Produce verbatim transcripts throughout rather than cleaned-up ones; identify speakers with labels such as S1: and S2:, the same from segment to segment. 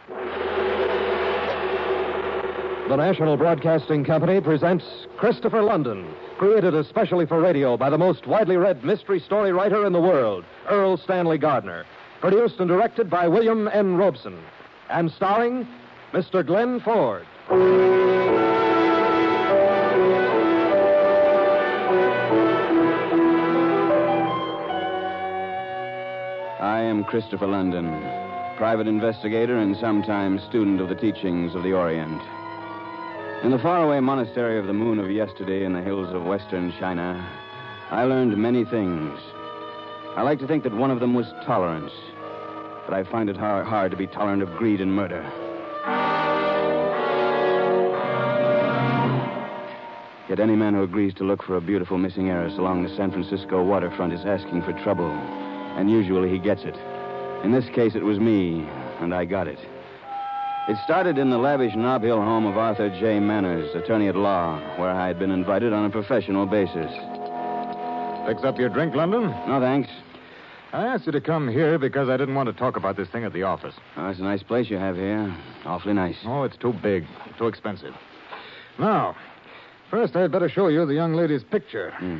S1: The National Broadcasting Company presents Christopher London, created especially for radio by the most widely read mystery story writer in the world, Earl Stanley Gardner. Produced and directed by William N. Robeson. And starring Mister Glenn Ford.
S2: I am Christopher London, private investigator and sometimes student of the teachings of the Orient. In the faraway monastery of the moon of yesterday in the hills of western China, I learned many things. I like to think that one of them was tolerance, but I find it hard, hard to be tolerant of greed and murder. Yet any man who agrees to look for a beautiful missing heiress along the San Francisco waterfront is asking for trouble, and usually he gets it. In this case, it was me, and I got it. It started in the lavish Nob Hill home of Arthur J. Manners, attorney at law, where I had been invited on a professional basis.
S3: Fix up your drink, London?
S2: No, thanks.
S3: I asked you to come here because I didn't want to talk about this thing at the office.
S2: Oh, it's a nice place you have here. Awfully nice.
S3: Oh, it's too big, too expensive. Now, first I'd better show you the young lady's picture.
S2: Hmm.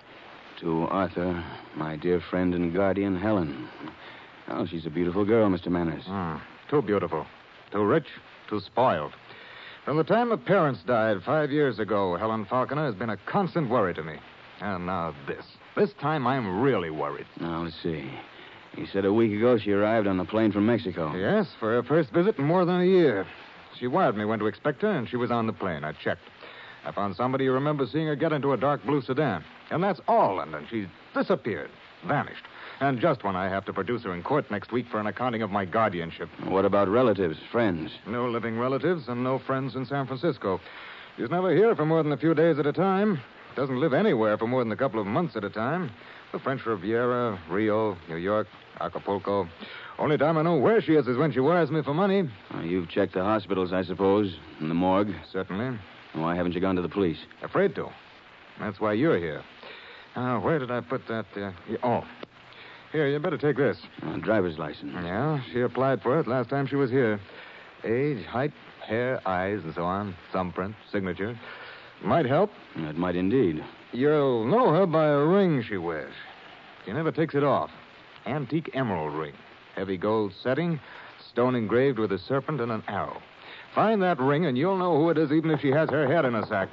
S2: To Arthur, my dear friend and guardian, Helen. Oh, she's a beautiful girl, Mister Manners.
S3: Hmm. Too beautiful. Too rich, too spoiled. From the time her parents died five years ago, Helen Falconer has been a constant worry to me. And now this. This time I'm really worried.
S2: Now, let's see. You said a week ago she arrived on the plane from Mexico.
S3: Yes, for her first visit in more than a year. She wired me when to expect her, and she was on the plane. I checked. I found somebody who remembers seeing her get into a dark blue sedan. And that's all, London. She's disappeared, vanished. And just when I have to produce her in court next week for an accounting of my guardianship.
S2: What about relatives, friends?
S3: No living relatives and no friends in San Francisco. She's never here for more than a few days at a time. Doesn't live anywhere for more than a couple of months at a time. The French Riviera, Rio, New York, Acapulco. Only time I know where she is is when she wires me for money.
S2: Uh, you've checked the hospitals, I suppose, and the morgue.
S3: Certainly.
S2: Why haven't you gone to the police?
S3: Afraid to. That's why you're here. Now, where did I put that? Uh... Oh. Here, you better take this.
S2: Uh, driver's license.
S3: Yeah, she applied for it last time she was here. Age, height, hair, eyes, and so on. Thumbprint, signature. Might help.
S2: It might indeed.
S3: You'll know her by a ring she wears. She never takes it off. Antique emerald ring. Heavy gold setting, stone engraved with a serpent and an arrow. Find that ring and you'll know who it is even if she has her head in a sack.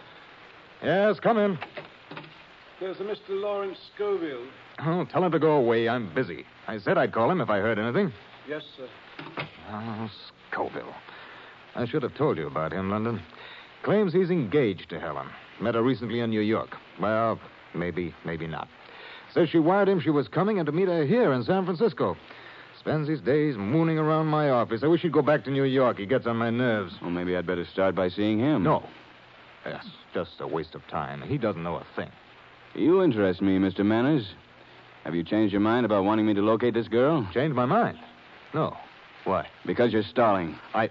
S3: Yes, come in.
S4: There's a Mister Lawrence Scoville.
S3: Oh, tell him to go away. I'm busy. I said I'd call him if I heard anything.
S4: Yes, sir.
S3: Oh, Scoville. I should have told you about him, London. Claims he's engaged to Helen. Met her recently in New York. Well, maybe, maybe not. Says she wired him she was coming and to meet her here in San Francisco. Spends his days mooning around my office. I wish he'd go back to New York. He gets on my nerves.
S2: Well, maybe I'd better start by seeing him.
S3: No. Yes, just a waste of time. He doesn't know a thing.
S2: You interest me, Mister Manners. Have you changed your mind about wanting me to locate this girl?
S3: Changed my mind? No. Why?
S2: Because you're stalling.
S3: I...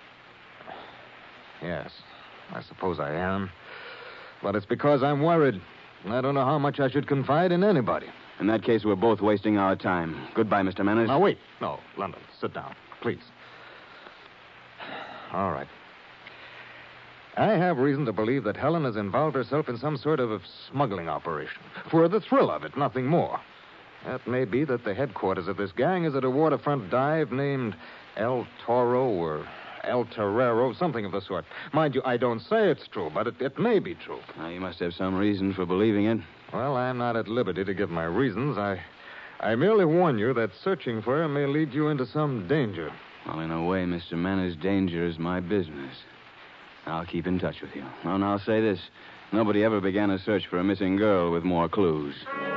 S3: Yes, I suppose I am. But it's because I'm worried. I don't know how much I should confide in anybody.
S2: In that case, we're both wasting our time. Goodbye, Mister Manners.
S3: Now, wait. No, London, sit down, please. All right. I have reason to believe that Helen has involved herself in some sort of a smuggling operation. For the thrill of it, nothing more. It may be that the headquarters of this gang is at a waterfront dive named El Toro or El Torero, something of the sort. Mind you, I don't say it's true, but it, it may be true.
S2: Now, you must have some reason for believing it.
S3: Well, I'm not at liberty to give my reasons. I, I merely warn you that searching for her may lead you into some danger.
S2: Well, in a way, Mister Manners, danger is my business. I'll keep in touch with you. Oh, and I'll say this. Nobody ever began a search for a missing girl with more clues.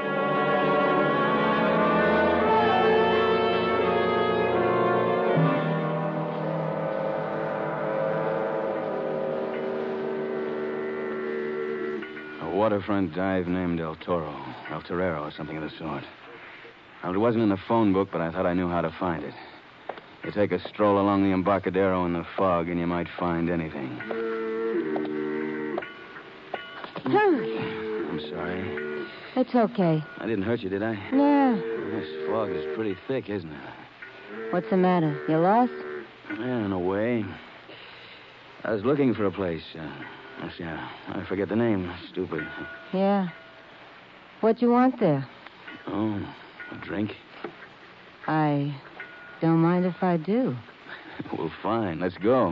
S2: A waterfront dive named El Toro, El Torero, or something of the sort. Well, it wasn't in the phone book, but I thought I knew how to find it. You take a stroll along the Embarcadero in the fog, and you might find anything. I'm sorry.
S5: It's okay.
S2: I didn't hurt you, did I?
S5: No.
S2: This fog is pretty thick, isn't it?
S5: What's the matter? You lost?
S2: Yeah, in a way. I was looking for a place. Uh, yeah, I forget the name. Stupid.
S5: Yeah. What you want there?
S2: Oh, a drink?
S5: I don't mind if I do.
S2: Well, fine. Let's go.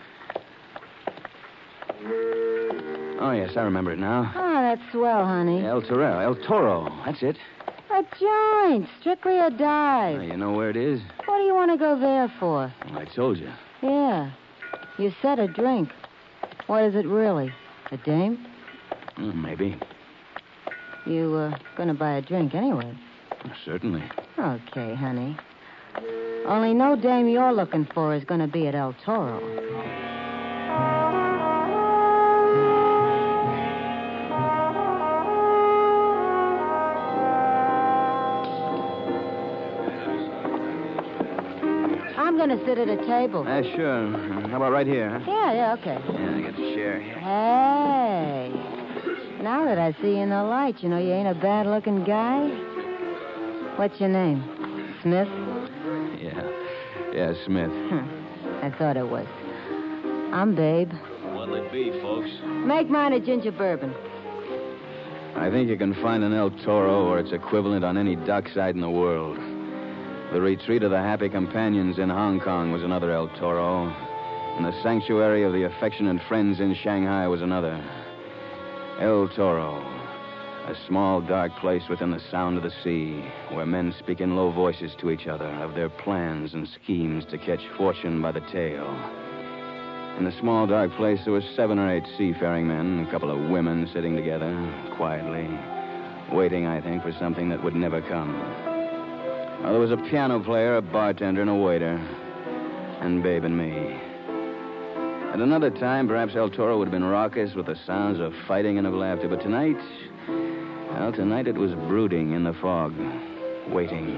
S2: Oh, yes, I remember it now.
S5: Oh, that's swell, honey.
S2: El Toro. El Toro. That's it.
S5: A joint. Strictly a dive.
S2: Uh, you know where it is?
S5: What do you want to go there for?
S2: Well, I told you.
S5: Yeah. You said a drink. What is it really? A dame?
S2: Mm, maybe.
S5: You, uh, gonna buy a drink anyway?
S2: Certainly.
S5: Okay, honey. Only no dame you're looking for is gonna be at El Toro. I'm gonna sit at a table.
S2: Uh, sure. How about right here, huh?
S5: Yeah, yeah, okay.
S2: Yeah, I get to share here.
S5: Hey. Now that I see you in the light, you know you ain't a bad-looking guy. What's your name? Smith?
S2: Yeah. Yeah, Smith.
S5: Hmm. I thought it was. I'm Babe.
S2: What'll it be, folks?
S5: Make mine a ginger bourbon.
S2: I think you can find an El Toro or its equivalent on any dockside in the world. The retreat of the Happy Companions in Hong Kong was another El Toro. And the sanctuary of the affectionate friends in Shanghai was another. El Toro. A small, dark place within the sound of the sea, where men speak in low voices to each other of their plans and schemes to catch fortune by the tail. In the small, dark place, there were seven or eight seafaring men, a couple of women sitting together, quietly, waiting, I think, for something that would never come. Well, there was a piano player, a bartender, and a waiter, and Babe and me. At another time, perhaps El Toro would have been raucous with the sounds of fighting and of laughter, but tonight... Well, tonight it was brooding in the fog, waiting.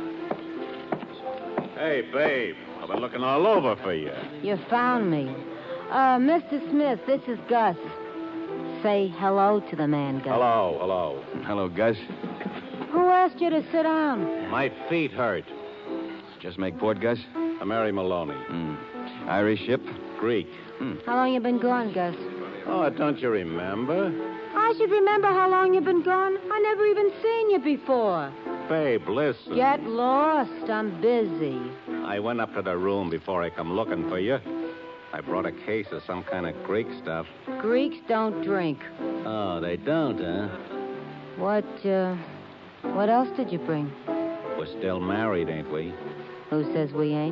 S6: Hey, Babe, I've been looking all over for you.
S5: You found me. Uh, Mister Smith, this is Gus. Say hello to the man, Gus.
S6: Hello, hello.
S2: Hello, Gus.
S5: Who asked you to sit down?
S6: My feet hurt.
S2: Just make port, Gus?
S6: I'm Mary Maloney.
S2: Mm. Irish ship?
S6: Greek.
S2: Mm.
S5: How long you been gone, Gus?
S6: Oh, don't you remember?
S5: I should remember how long you've been gone. I never even seen you before.
S6: Babe, listen.
S5: Get lost. I'm busy.
S6: I went up to the room before I come looking for you. I brought a case of some kind of Greek stuff.
S5: Greeks don't drink.
S6: Oh, they don't, huh?
S5: What, uh, what else did you bring?
S6: We're still married, ain't we?
S5: Who says we ain't?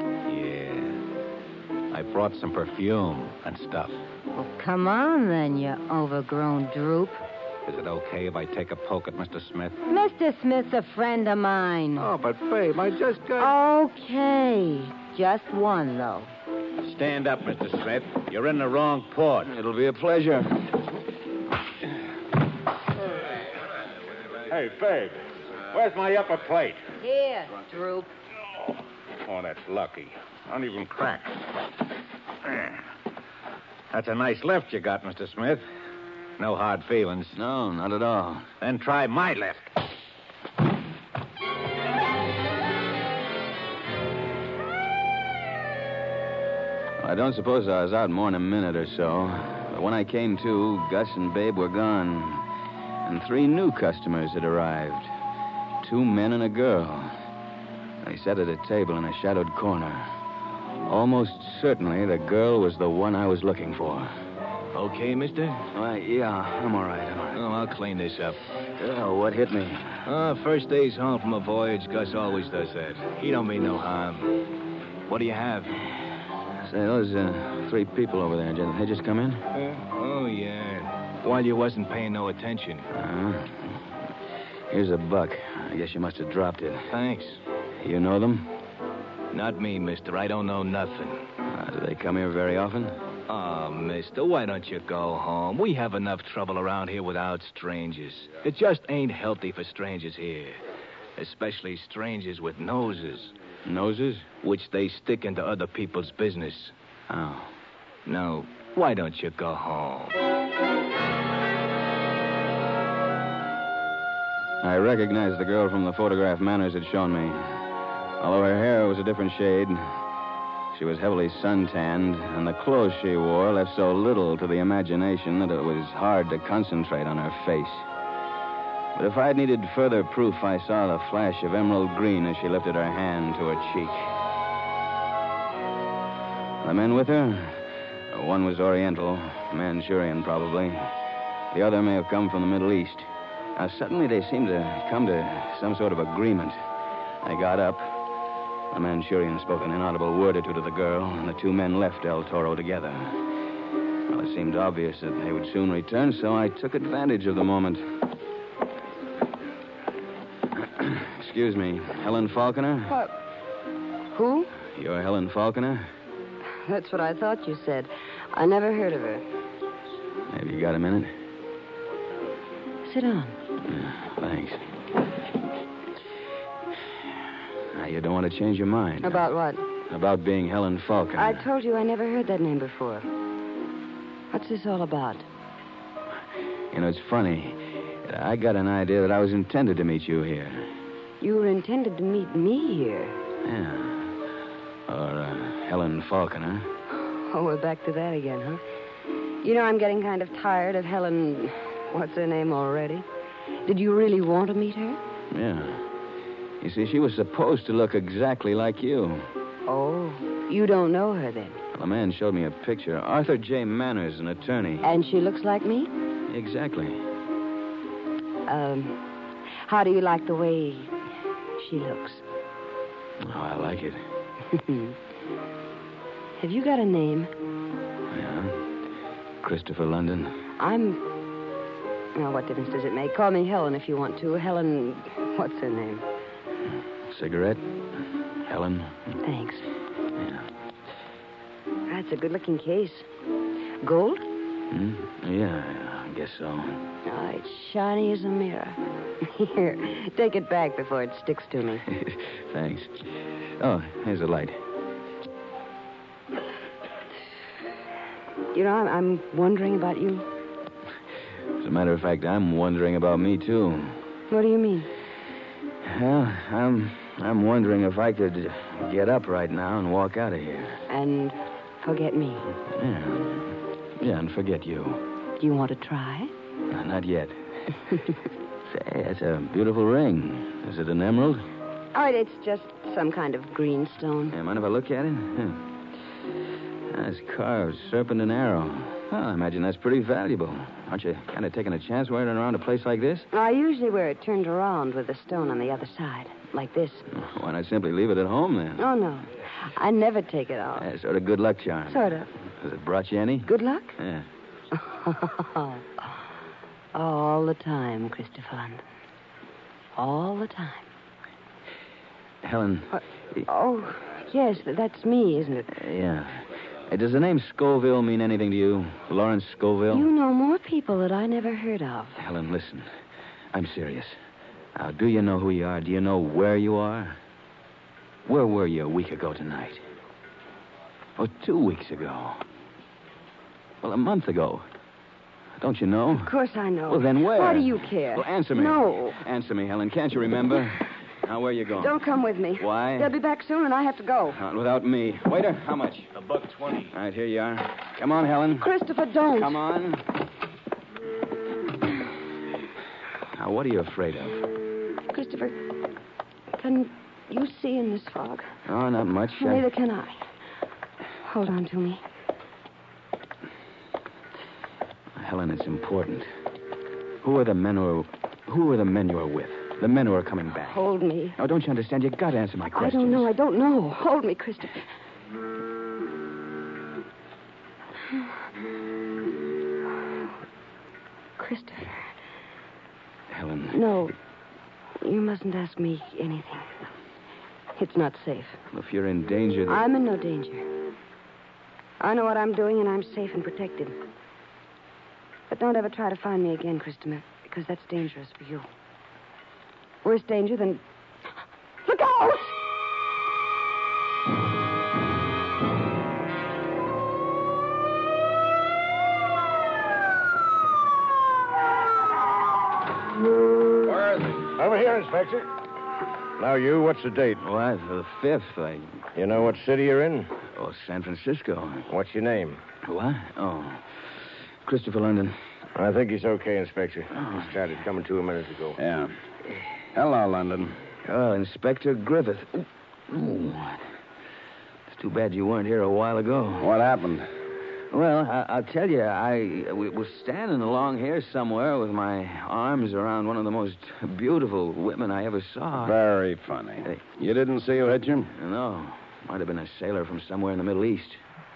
S6: Yeah. I brought some perfume and stuff.
S5: Well, come on, then, you overgrown droop.
S6: Is it okay if I take a poke at Mister Smith?
S5: Mister Smith's a friend of mine.
S6: Oh, but, Babe, I just got...
S5: Okay. Just one, though.
S6: Stand up, Mister Smith. You're in the wrong port.
S2: It'll be a pleasure.
S6: Hey, Babe, where's my upper plate?
S5: Here, droop.
S6: Oh, that's lucky. Don't even crack. That's a nice lift you got, Mister Smith. No hard feelings.
S2: No, not at all.
S6: Then try my lift.
S2: I don't suppose I was out more than a minute or so. But when I came to, Gus and Babe were gone. And three new customers had arrived. Two men and a girl. They sat at a table in a shadowed corner. Almost certainly the girl was the one I was looking for.
S7: Okay, mister?
S2: Why, yeah, I'm all right. I'm all right.
S7: Oh, I'll clean this up.
S2: Oh, what hit me?
S7: Uh, first day's home from a voyage. Gus always does that. He don't mean no harm. What do you have?
S2: Say, those uh, three people over there, did they just come in?
S7: Uh, oh, yeah. While you wasn't paying no attention.
S2: Uh, here's a buck. I guess you must have dropped it.
S7: Thanks.
S2: You know them?
S7: Not me, mister. I don't know nothing.
S2: Uh, do they come here very often?
S7: Oh, mister, why don't you go home? We have enough trouble around here without strangers. It just ain't healthy for strangers here. Especially strangers with noses.
S2: Noses?
S7: Which they stick into other people's business.
S2: Oh.
S7: Now, why don't you go home?
S2: I recognized the girl from the photograph Manners had shown me. Although her hair was a different shade, She was heavily suntanned, and the clothes she wore left so little to the imagination that it was hard to concentrate on her face. But if I'd needed further proof, I saw the flash of emerald green as she lifted her hand to her cheek. The men with her? One was Oriental, Manchurian probably. The other may have come from the Middle East. Now, suddenly they seemed to come to some sort of agreement. I got up. The Manchurian spoke an inaudible word or two to the girl, and the two men left El Toro together. Well, it seemed obvious that they would soon return, so I took advantage of the moment. Excuse me, Helen Falconer?
S5: What? Who?
S2: You're Helen Falconer?
S5: That's what I thought you said. I never heard of her.
S2: Have you got a minute?
S5: Sit down.
S2: Uh, thanks. Now, you don't want to change your mind.
S5: About what?
S2: About being Helen Falconer.
S5: I told you I never heard that name before. What's this all about?
S2: You know, it's funny. I got an idea that I was intended to meet you here.
S5: You were intended to meet me here?
S2: Yeah. Or uh, Helen Falconer.
S5: Oh, we're back to that again, huh? You know, I'm getting kind of tired of Helen... What's her name already? Did you really want to meet her?
S2: Yeah. You see, she was supposed to look exactly like you.
S5: Oh, you don't know her then?
S2: Well, a man showed me a picture. Arthur J. Manners, an attorney.
S5: And she looks like me?
S2: Exactly.
S5: Um, how do you like the way she looks?
S2: Oh, I like it.
S5: Have you got a name?
S2: Yeah. Christopher London.
S5: I'm... Well, what difference does it make? Call me Helen if you want to. Helen... What's her name?
S2: Cigarette? Helen?
S5: Thanks.
S2: Yeah.
S5: That's a good-looking case. Gold?
S2: Hmm? Yeah, I guess so.
S5: Oh, it's shiny as a mirror. Here, take it back before it sticks to me.
S2: Thanks. Oh, here's a light.
S5: You know, I'm, I'm wondering about you.
S2: As a matter of fact, I'm wondering about me, too.
S5: What do you mean?
S2: Well, I'm I'm wondering if I could get up right now and walk out of here.
S5: And forget me.
S2: Yeah. Yeah, and forget you.
S5: Do you want to try?
S2: Uh, not yet. Say, that's a beautiful ring. Is it an emerald?
S5: Oh, it's just some kind of green stone.
S2: Yeah, mind if I look at it? Huh. That's carved serpent and arrow. Well, I imagine that's pretty valuable. Aren't you kind of taking a chance wearing it around a place like this?
S5: I usually wear it turned around with the stone on the other side, like this.
S2: Why not simply leave it at home, then?
S5: Oh, no. I never take it off.
S2: Yeah, sort of good luck charm.
S5: Sort of.
S2: Has it brought you any?
S5: Good luck?
S2: Yeah.
S5: All the time, Christopher London. All the time.
S2: Helen.
S5: Uh, oh, yes, that's me, isn't it?
S2: Uh, yeah. Hey, does the name Scoville mean anything to you? Lawrence Scoville?
S5: You know more people that I never heard of.
S2: Helen, listen. I'm serious. Now, do you know who you are? Do you know where you are? Where were you a week ago tonight? Oh, two weeks ago. Well, a month ago. Don't you know?
S5: Of course I know.
S2: Well, then where?
S5: Why do you care?
S2: Well, answer me.
S5: No.
S2: Answer me, Helen. Can't you remember? Now, where are you going?
S5: Don't come with me.
S2: Why?
S5: They'll be back soon, and I have to go.
S2: Not without me. Waiter, how much?
S7: A buck twenty.
S2: All right, here you are. Come on, Helen.
S5: Christopher, don't.
S2: Come on. Now, what are you afraid of?
S5: Christopher, can you see in this fog?
S2: Oh, not much. I-
S5: Neither can I. Hold on to me.
S2: Helen, it's important. Who are the men who are... Who are the men you are with? The men who are coming back.
S5: Hold me.
S2: Now, don't you understand? You got to answer my
S5: I
S2: questions.
S5: don't know. I don't know. Hold me, Christopher. Christopher.
S2: Helen.
S5: No. You mustn't ask me anything. It's not safe.
S2: If you're in danger... Then...
S5: I'm in no danger. I know what I'm doing, and I'm safe and protected. But don't ever try to find me again, Christopher, because that's dangerous for you. Worse danger than... Look out!
S8: Where are they? Over here, Inspector. Now, you, what's the date?
S2: Why, for the fifth, I...
S8: You know what city you're in?
S2: Oh, San Francisco.
S8: What's your name?
S2: What? Oh, Christopher London.
S8: I think he's okay, Inspector.
S2: Oh.
S8: He started coming to a minute ago.
S6: Yeah. Hello, London.
S2: Oh, Inspector Griffith. Ooh. Ooh. It's too bad you weren't here a while ago.
S6: What happened?
S2: Well, I, I'll tell you, I w- was standing along here somewhere with my arms around one of the most beautiful women I ever saw.
S6: Very funny.
S2: Hey.
S6: You didn't see who hit you?
S2: No, might have been a sailor from somewhere in the Middle East.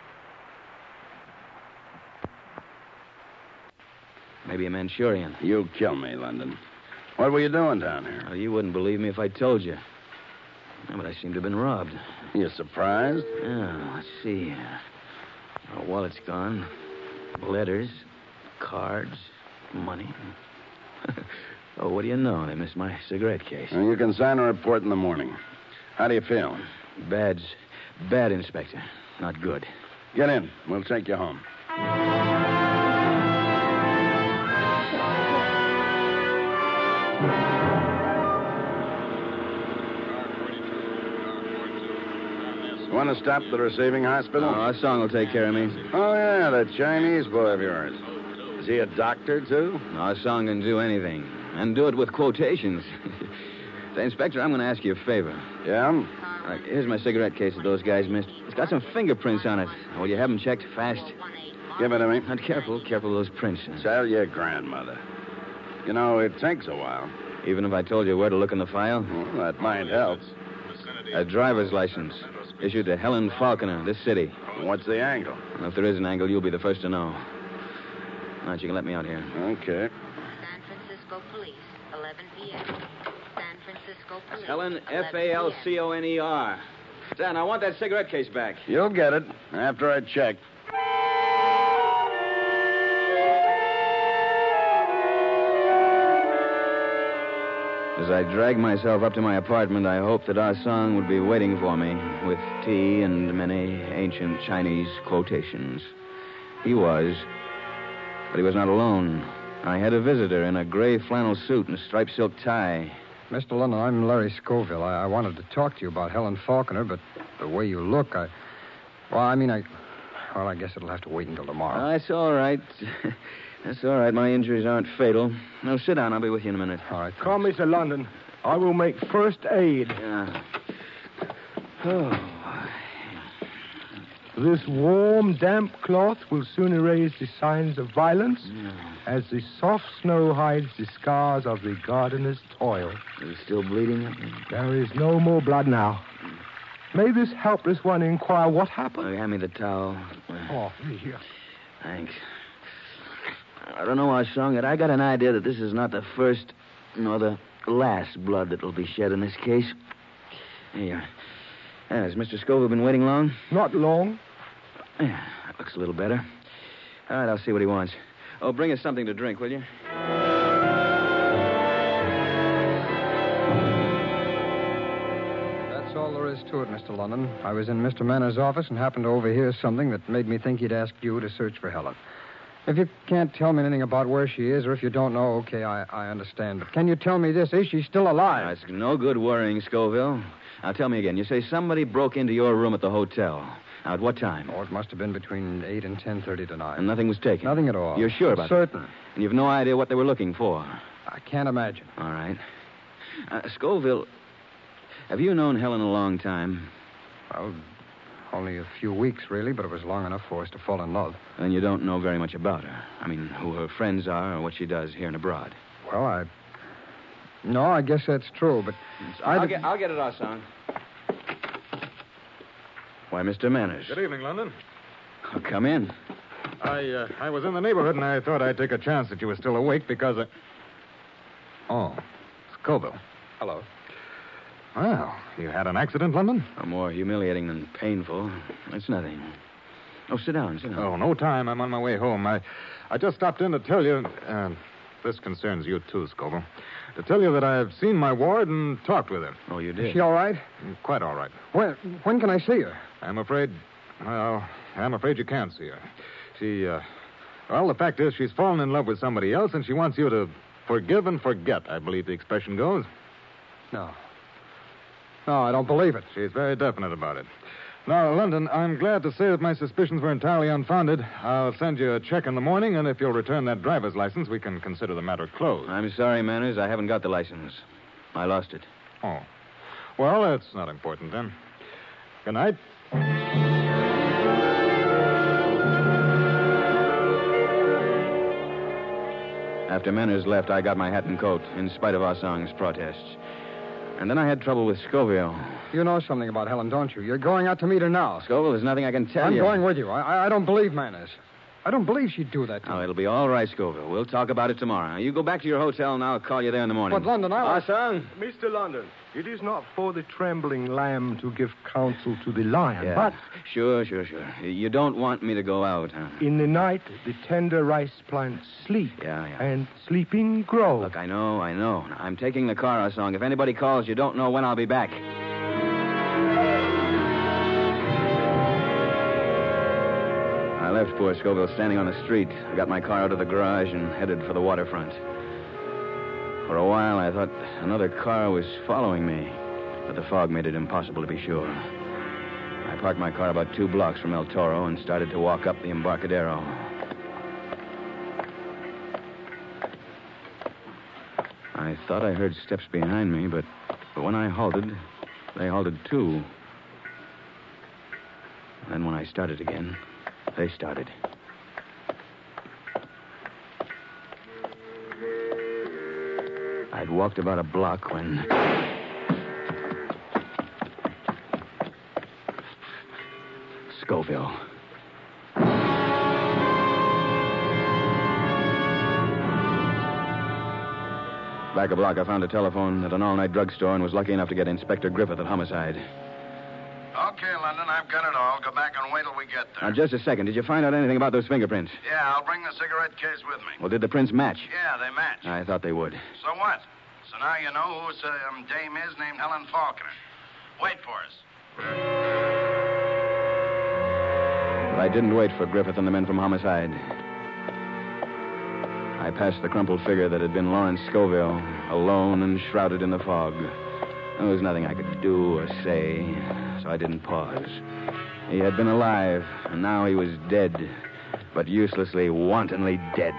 S2: Maybe a Manchurian.
S6: You kill me, London. What were you doing down here?
S2: Well, you wouldn't believe me if I told you. Yeah, but I seem to have been robbed.
S6: You surprised?
S2: Yeah, let's see. Our wallet's gone. Letters, cards, money. Oh, what do you know? They missed my cigarette case.
S6: Well, you can sign a report in the morning. How do you feel?
S2: Bad's bad, Inspector. Not good.
S6: Get in. We'll take you home. You want to stop at the receiving hospital?
S2: Oh, our song will take care of me.
S6: Oh, yeah, that Chinese boy of yours. Is he a doctor, too?
S2: Our song can do anything. And do it with quotations. Say, Inspector, I'm going to ask you a favor.
S6: Yeah?
S2: All right, here's my cigarette case that those guys missed. It's got some fingerprints on it. Will you have them checked fast?
S6: Give it to me.
S2: Not careful. Careful of those prints.
S6: Tell your grandmother. You know, it takes a while.
S2: Even if I told you where to look in the file?
S6: Well, that might help.
S2: A driver's license. Issued to Helen Falconer, this city.
S6: What's the angle?
S2: And if there is an angle, you'll be the first to know. All right, you can let me out here.
S6: Okay.
S9: San Francisco Police, eleven p.m. San Francisco Police.
S2: Helen, F A L C O N E R. Dan, I want that cigarette case back.
S6: You'll get it after I check.
S2: As I dragged myself up to my apartment, I hoped that our song would be waiting for me with tea and many ancient Chinese quotations. He was, but he was not alone. I had a visitor in a gray flannel suit and a striped silk tie.
S10: Mister London, I'm Larry Scoville. I, I wanted to talk to you about Helen Falconer, but the way you look, I... Well, I mean, I... Well, I guess it'll have to wait until tomorrow.
S2: Oh, that's all right. That's all right. My injuries aren't fatal. No, sit down. I'll be with you in a minute.
S10: All right.
S4: Come, Mister London. I will make first aid.
S2: Yeah. Oh.
S4: This warm, damp cloth will soon erase the signs of violence,
S2: Yeah.
S4: as the soft snow hides the scars of the gardener's toil.
S2: Is it still bleeding?
S4: There is no more blood now. May this helpless one inquire what
S2: Oh,
S4: happened?
S2: hand me the towel.
S4: Oh, here.
S2: Thanks. I don't know our song yet. I got an idea that this is not the first nor the last blood that will be shed in this case. Here. Yeah, has Mister Scoville been waiting long?
S4: Not long.
S2: Yeah, that looks a little better. All right, I'll see what he wants. Oh, bring us something to drink, will you?
S10: That's all there is to it, Mister London. I was in Mister Manor's office and happened to overhear something that made me think he'd asked you to search for Helen. If you can't tell me anything about where she is, or if you don't know, okay, I, I understand. But can you tell me this? Is she still alive?
S2: Now, it's no good worrying, Scoville. Now, tell me again. You say somebody broke into your room at the hotel. Now, at what time?
S10: Oh, it must have been between eight and ten thirty tonight.
S2: And nothing was taken?
S10: Nothing at all.
S2: You're sure about
S10: Certain.
S2: that? Certain. And you've no idea what they were looking for?
S10: I can't imagine.
S2: All right. Uh, Scoville, have you known Helen a long time?
S10: Well, only a few weeks, really, but it was long enough for us to fall in love.
S2: And you don't know very much about her. I mean, who her friends are or what she does here and abroad.
S10: Well, I... No, I guess that's true, but...
S2: I'll get, I'll get it, our son. Why, Mister Manners.
S3: Good evening, London.
S2: Oh, come in.
S3: I uh, I was in the neighborhood, and I thought I'd take a chance that you were still awake because I... Oh, Scoville.
S10: Hello.
S3: Well, you had an accident, London?
S2: Oh, more humiliating than painful. It's nothing. Oh, sit down, sit down.
S3: Oh, no time. I'm on my way home. I, I just stopped in to tell you... Uh, this concerns you, too, Scoville. To tell you that I've seen my ward and talked with her.
S2: Oh, you did?
S10: Is she all right?
S3: Quite all right.
S10: When, when can I see her?
S3: I'm afraid... Well, I'm afraid you can't see her. She, uh... Well, the fact is she's fallen in love with somebody else, and she wants you to forgive and forget, I believe the expression goes.
S10: No. No, I don't believe it.
S3: She's very definite about it. Now, London, I'm glad to say that my suspicions were entirely unfounded. I'll send you a check in the morning, and if you'll return that driver's license, we can consider the matter closed.
S2: I'm sorry, Manners. I haven't got the license. I lost it.
S3: Oh. Well, that's not important, then. Good night.
S2: After Manners left, I got my hat and coat, in spite of Ah Song's protests. And then I had trouble with Scoville.
S10: You know something about Helen, don't you? You're going out to meet her now.
S2: Scoville, there's nothing I can tell
S10: I'm
S2: you.
S10: I'm going with you. I, I don't believe Manners. I don't believe she'd do that to
S2: Oh,
S10: me.
S2: it'll be all right, Scoville. We'll talk about it tomorrow. Now, you go back to your hotel, and I'll call you there in the morning.
S10: But, London, I...
S2: Ah Song?
S4: Mister London, it is not for the trembling lamb to give counsel to the lion,
S2: Yeah.
S4: but
S2: Sure, sure, sure. You don't want me to go out, huh?
S4: in the night the tender rice plants sleep,
S2: Yeah, yeah.
S4: and sleeping grow.
S2: Look, I know, I know. I'm taking the car, Ah Song. If anybody calls, you don't know when I'll be back. I left poor Scoville standing on the street. I got my car out of the garage and headed for the waterfront. For a while, I thought another car was following me, but the fog made it impossible to be sure. I parked my car about two blocks from El Toro and started to walk up the Embarcadero. I thought I heard steps behind me, but, but when I halted, they halted too. Then when I started again, they started. I'd walked about a block when... Scoville. Back a block, I found a telephone at an all-night drugstore and was lucky enough to get Inspector Griffith at Homicide.
S11: Okay, London, I've got it all. Go back and wait till we get there.
S2: Now, just a second. Did you find out anything about those fingerprints?
S11: Yeah, I'll bring the cigarette case with me.
S2: Well, did the prints match?
S11: Yeah, they match.
S2: I thought they would.
S11: So what? So now you know who um, dame is named Helen Faulkner. Wait for us.
S2: But I didn't wait for Griffith and the men from Homicide. I passed the crumpled figure that had been Lawrence Scoville, alone and shrouded in the fog. There was nothing I could do or say, so I didn't pause. He had been alive, and now he was dead, but uselessly, wantonly dead.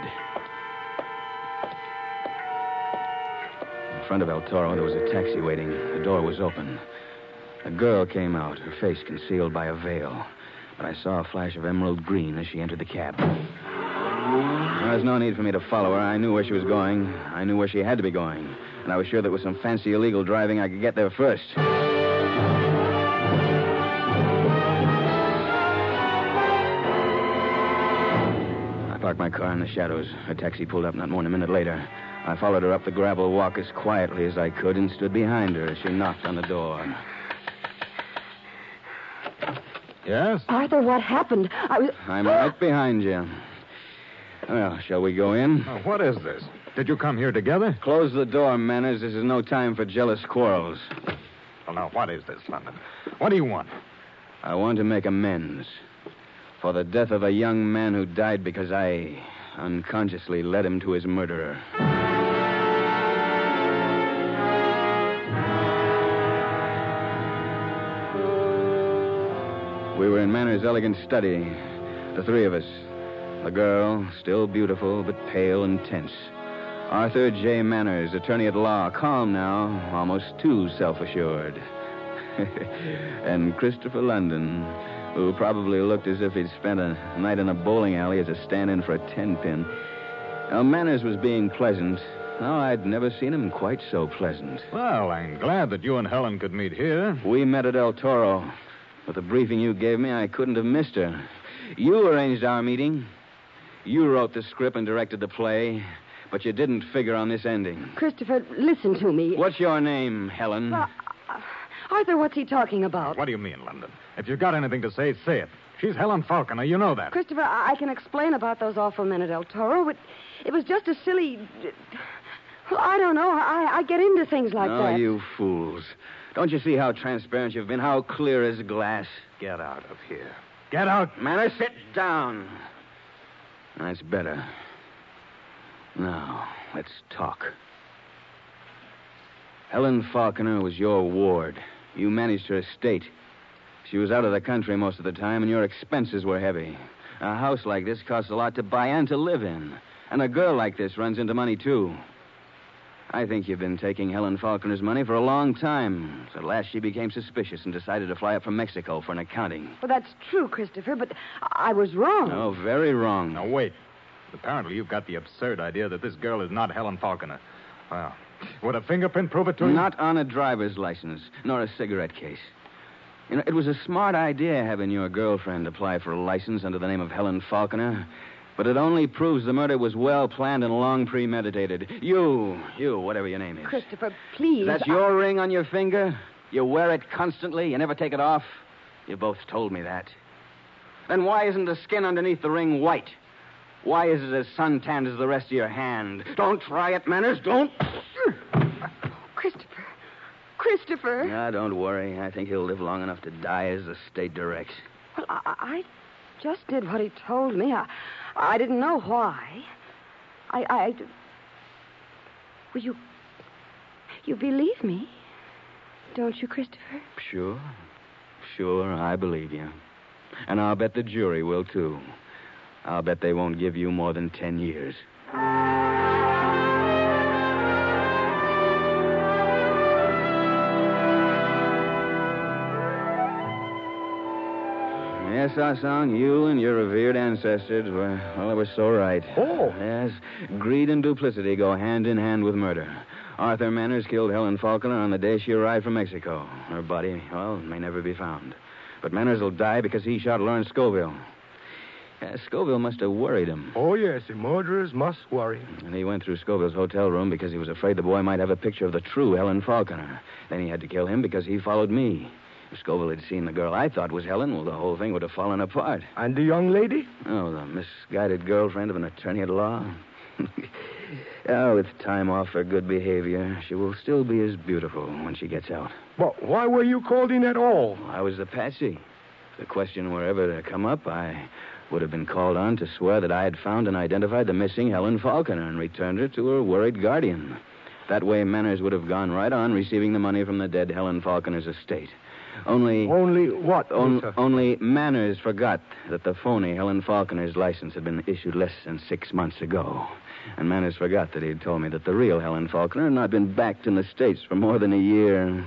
S2: In front of El Toro, there was a taxi waiting. The door was open. A girl came out, her face concealed by a veil. But I saw a flash of emerald green as she entered the cab. There was no need for me to follow her. I knew where she was going. I knew where she had to be going. And I was sure that with some fancy illegal driving, I could get there first. I parked my car in the shadows. Her taxi pulled up not more than a minute later. I followed her up the gravel walk as quietly as I could and stood behind her as she knocked on the door.
S3: Yes?
S5: Arthur, what happened? I was...
S2: I'm right behind you. Well, shall we go in?
S3: Oh, what is this? Did you come here together?
S2: Close the door, Manners. This is no time for jealous quarrels.
S3: Well, now, what is this, London? What do you want?
S2: I want to make amends for the death of a young man who died because I unconsciously led him to his murderer. We were in Manners' elegant study, the three of us. The girl, still beautiful, but pale and tense. Arthur J. Manners, attorney at law, calm now, almost too self-assured. And Christopher London, who probably looked as if he'd spent a night in a bowling alley as a stand-in for a ten-pin. Now, Manners was being pleasant. Oh, I'd never seen him quite so pleasant.
S3: Well, I'm glad that you and Helen could meet here.
S2: We met at El Toro. With the briefing you gave me, I couldn't have missed her. You arranged our meeting. You wrote the script and directed the play, but you didn't figure on this ending.
S5: Christopher, listen to me.
S2: What's your name, Helen?
S5: Uh, Arthur, what's he talking about?
S3: What do you mean, London? If you've got anything to say, say it. She's Helen Faulkner. You know that.
S5: Christopher, I, I can explain about those awful men at El Toro, but it was just a silly... Well, I don't know. I, I get into things like
S2: oh,
S5: that.
S2: You fools. Don't you see how transparent you've been? How clear as glass?
S3: Get out of here. Get out.
S2: Manners, sit down. That's better. Now, let's talk. Helen Faulkner was your ward. You managed her estate. She was out of the country most of the time, and your expenses were heavy. A house like this costs a lot to buy and to live in. And a girl like this runs into money, too. I think you've been taking Helen Falconer's money for a long time. So at last she became suspicious and decided to fly up from Mexico for an accounting.
S5: Well, that's true, Christopher, but I was wrong.
S2: Oh, very wrong.
S3: Now, wait. Apparently you've got the absurd idea that this girl is not Helen Falconer. Well, would a fingerprint prove it to you?
S2: Not on a driver's license, nor a cigarette case. You know, it was a smart idea having your girlfriend apply for a license under the name of Helen Falconer, but it only proves the murder was well planned and long premeditated. You, you, whatever your name is.
S5: Christopher, please.
S2: That's
S5: I...
S2: your ring on your finger? You wear it constantly? You never take it off? You both told me that. Then why isn't the skin underneath the ring white? Why is it as suntanned as the rest of your hand? Don't try it, Manners. Don't.
S5: Christopher. Christopher.
S2: Ah, don't worry. I think he'll live long enough to die as the state directs.
S5: Well, I, I just did what he told me. I, I didn't know why. I, I... Well, you... You believe me, don't you, Christopher?
S2: Sure. Sure, I believe you. And I'll bet the jury will, too. I'll bet they won't give you more than ten years. Yes, Ah Song, you and your revered ancestors were, well, they were so right.
S4: Oh.
S2: Yes, greed and duplicity go hand in hand with murder. Arthur Manners killed Helen Falconer on the day she arrived from Mexico. Her body, well, may never be found. But Manners will die because he shot Lawrence Scoville. Uh, Scoville must have worried him.
S4: Oh, yes, the murderers must worry.
S2: And he went through Scoville's hotel room because he was afraid the boy might have a picture of the true Helen Falconer. Then he had to kill him because he followed me. If Scoville had seen the girl I thought was Helen, well, the whole thing would have fallen apart.
S4: And the young lady?
S2: Oh, the misguided girlfriend of an attorney at law. Oh, with time off for good behavior, she will still be as beautiful when she gets out.
S4: But why were you called in at all?
S2: I was the patsy. If the question were ever to come up, I would have been called on to swear that I had found and identified the missing Helen Falconer and returned her to her worried guardian. That way, Manners would have gone right on receiving the money from the dead Helen Falconer's estate. Only...
S4: Only what,
S2: on,
S4: Luther?
S2: Only Manners forgot that the phony Helen Falconer's license had been issued less than six months ago. And Manners forgot that he'd told me that the real Helen Falconer had not been backed in the States for more than a year.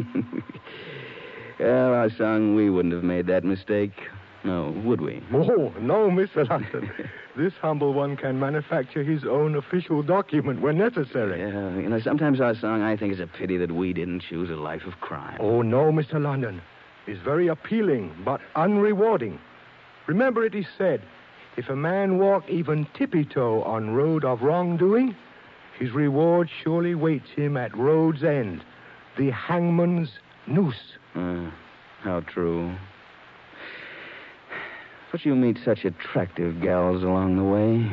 S2: Well, Ah Song, we wouldn't have made that mistake. No, would we?
S4: Oh, no, Mister London. This humble one can manufacture his own official document when necessary.
S2: Yeah, you know, sometimes, Ah Song, I think it's a pity that we didn't choose a life of crime.
S4: Oh, no, Mister London. It's very appealing, but unrewarding. Remember it is said, if a man walk even tippy-toe on road of wrongdoing, his reward surely waits him at road's end, the hangman's noose.
S2: Uh, how true. But you meet such attractive gals along the way.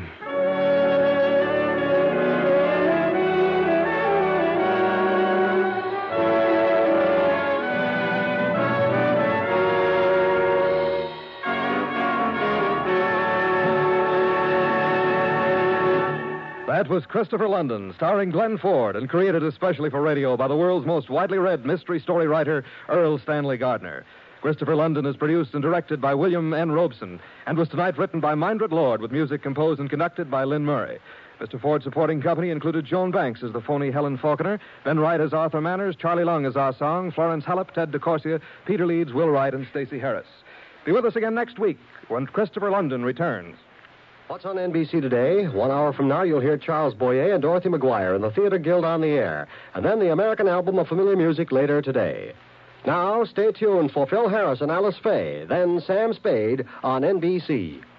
S1: That was Christopher London, starring Glenn Ford, and created especially for radio by the world's most widely read mystery story writer, Earl Stanley Gardner. Christopher London is produced and directed by William N. Robeson, and was tonight written by Mindred Lord, with music composed and conducted by Lynn Murray. Mister Ford's supporting company included Joan Banks as the phony Helen Falconer, Ben Wright as Arthur Manners, Charlie Lung as Ah Song, Florence Hallop, Ted DeCorsia, Peter Leeds, Will Wright, and Stacey Harris. Be with us again next week when Christopher London returns.
S12: What's on N B C today? One hour from now, you'll hear Charles Boyer and Dorothy McGuire in the Theater Guild on the Air. And then the American Album of Familiar Music later today. Now, stay tuned for Phil Harris and Alice Faye, then Sam Spade on N B C.